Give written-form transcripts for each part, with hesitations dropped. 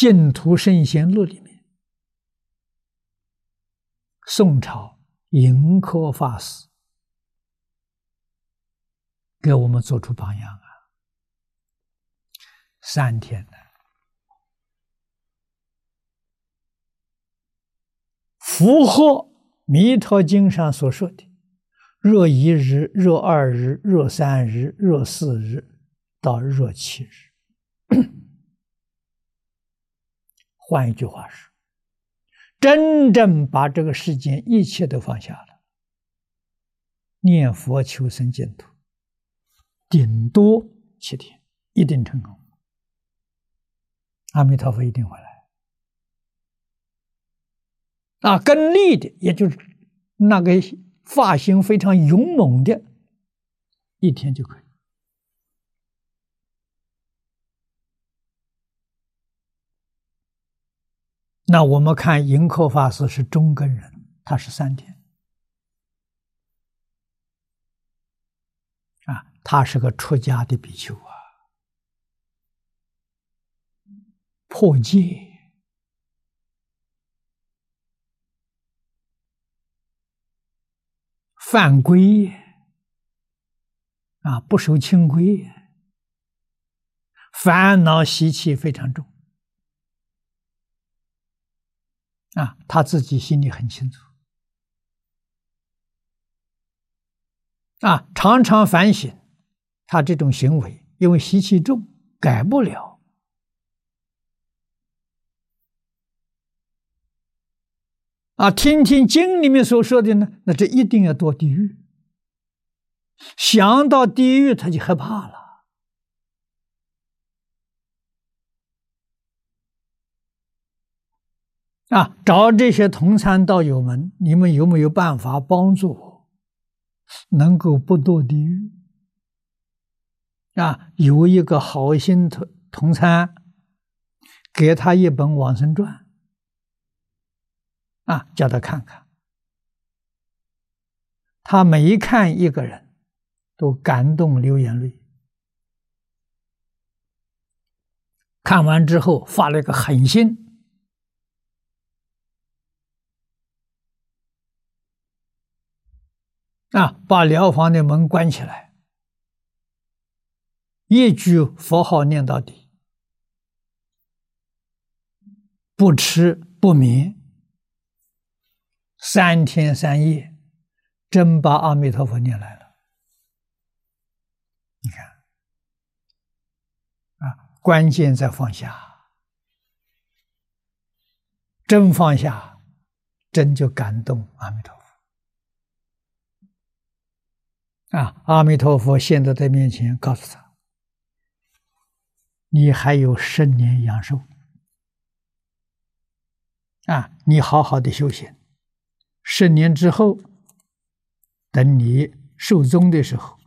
净土圣贤录》里面，宋朝盈科法师给我们做出榜样啊！3天的，符合《弥陀经》上所说的若1日、若2日、若3日、若4日到若7日。换一句话说，真正把这个世间一切都放下了，念佛求生净土，顶多7天，一定成功。阿弥陀佛一定会来。更利的，也就是那个发心非常勇猛的，1天就可以。那我们看盈科法师是中根人，他是3天。他是个出家的比丘啊，破戒，犯规不守清规，烦恼习气非常重他自己心里很清楚常常反省他这种行为，因为习气重，改不了听听经里面所说的呢，那这一定要堕地狱。想到地狱他就害怕了找这些同参道友们，你们有没有办法帮助我能够不堕地狱有一个好心同参给他一本往生传叫他看看，他每看一个人都感动流眼泪，看完之后发了一个狠心把疗房的门关起来，一句佛号念到底，不吃不眠，3天3夜，真把阿弥陀佛念来了。你看关键在放下，真放下，真就感动阿弥陀佛阿弥陀佛现在在面前告诉他，你还有10年阳寿你好好的修行，10年之后，等你寿终的时候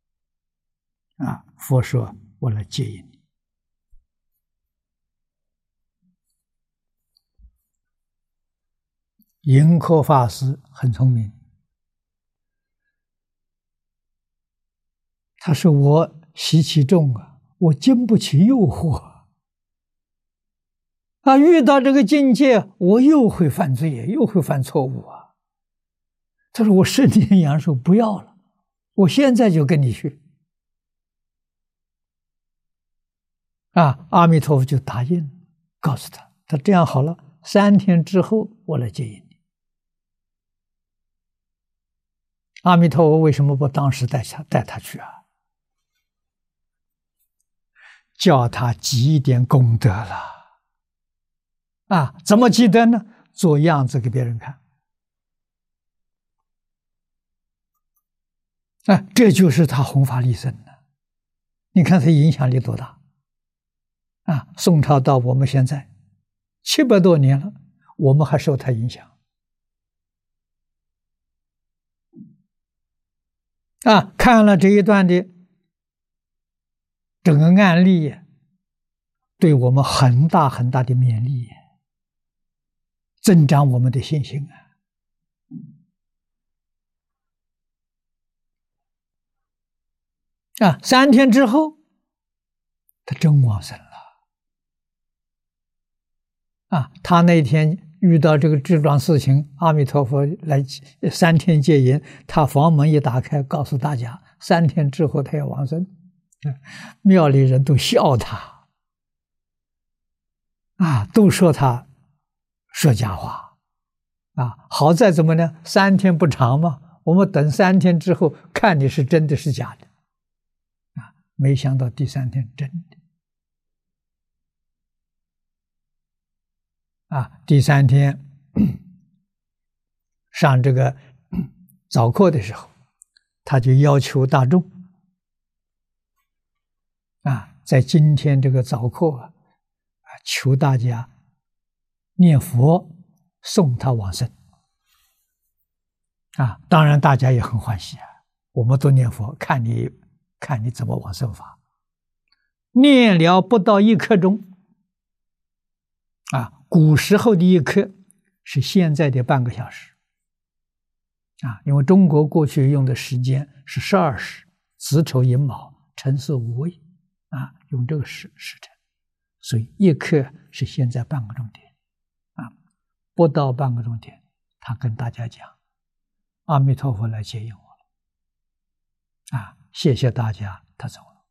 佛说我来接引你。盈科法师很聪明，他说我习气重我经不起诱惑遇到这个境界我又会犯罪，又会犯错误他说我10年阳寿不要了，我现在就跟你去阿弥陀佛就答应，告诉他这样好了，3天之后我来接引你。阿弥陀佛为什么不当时带他去叫他积一点功德了怎么积德呢？做样子给别人看这就是他弘法利生的。你看他影响力多大宋朝到我们现在700多年了，我们还受他影响看了这一段的整个案例，对我们很大很大的勉励，增长我们的信心3天之后他真往生了他那天遇到这个这桩事情，阿弥陀佛来3天戒严，他房门一打开，告诉大家3天之后他要往生。庙里人都笑他，都说他说假话，好在怎么呢？3天不长嘛，我们等3天之后看你是真的是假的，没想到第3天真的。第3天上这个早课的时候，他就要求大众在今天这个早课求大家念佛送他往生当然大家也很欢喜我们都念佛，看你怎么往生法。念了不到1刻钟古时候的1刻是现在的半个小时因为中国过去用的时间是12时，子丑寅卯辰巳午未用这个时辰，所以1刻是现在半个钟点不到半个钟点，他跟大家讲阿弥陀佛来接引我了谢谢大家，他走了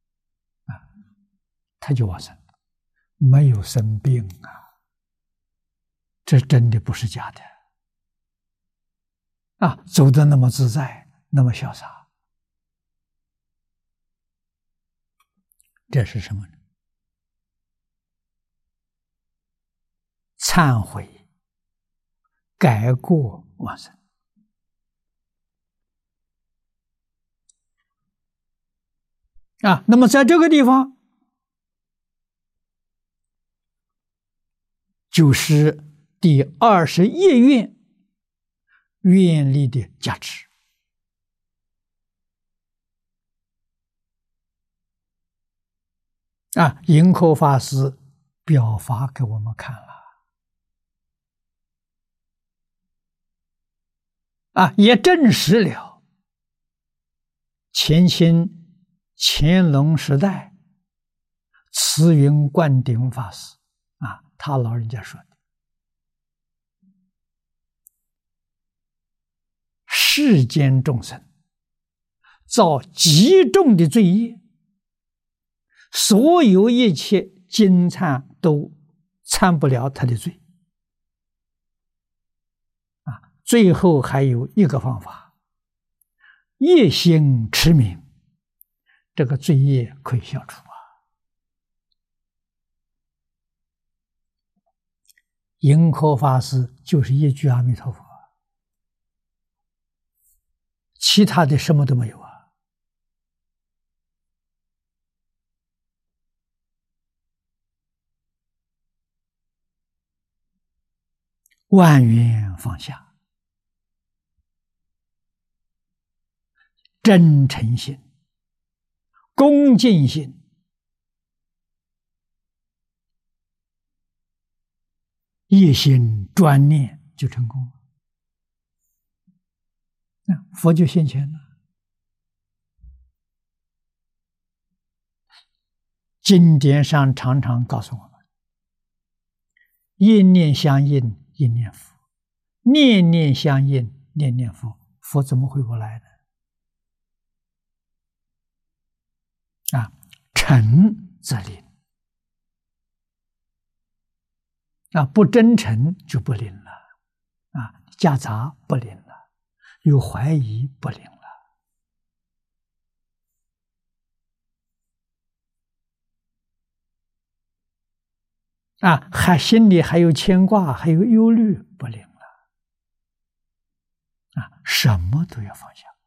他就往生了，没有生病这真的不是假的走得那么自在，那么潇洒，这是什么呢？忏悔改过往生那么在这个地方就是第21愿愿力的价值盈科法师表法给我们看了也证实了前清乾隆时代慈云灌顶法师他老人家说的，世间众生造极重的罪业，所有一切经忏都忏不了他的罪最后还有一个方法，业心持名，这个罪业可以消除盈科法师就是一句阿弥陀佛，其他的什么都没有万缘放下，真诚心、恭敬心，一心专念就成功了，佛就现前了。经典上常常告诉我们，一念相应一念佛，念念相应念念佛，佛怎么会不来呢？诚则灵不真诚就不灵了夹杂不灵了，有怀疑不灵了还心里还有牵挂，还有忧虑，不灵了什么都要放下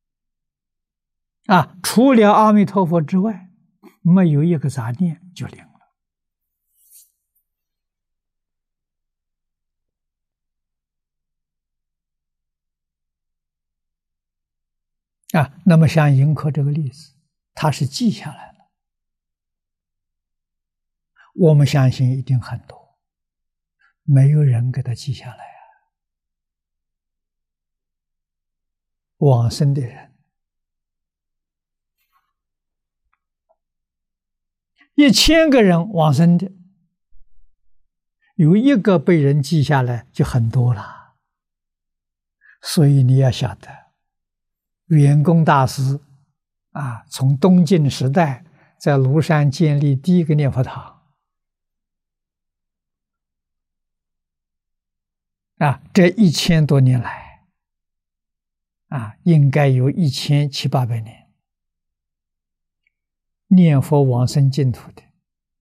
除了阿弥陀佛之外，没有一个杂念就灵了那么像盈科这个例子，他是记下来了，我们相信一定很多，没有人给他记下来往生的人1000个人往生的， 有一个被人记下来就很多了。所以你要晓得，圆公大师从东晋时代在庐山建立第一个念佛堂这1000多年来应该有1700-800年，念佛往生净土的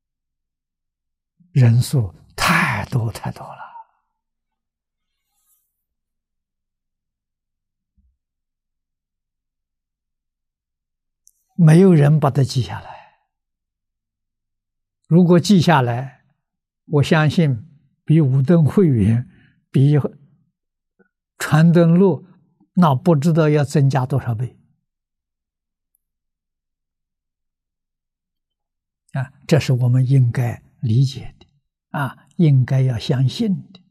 人数太多太多了。没有人把它记下来。如果记下来，我相信比五灯会员、比传灯录，那不知道要增加多少倍。这是我们应该理解的，应该要相信的。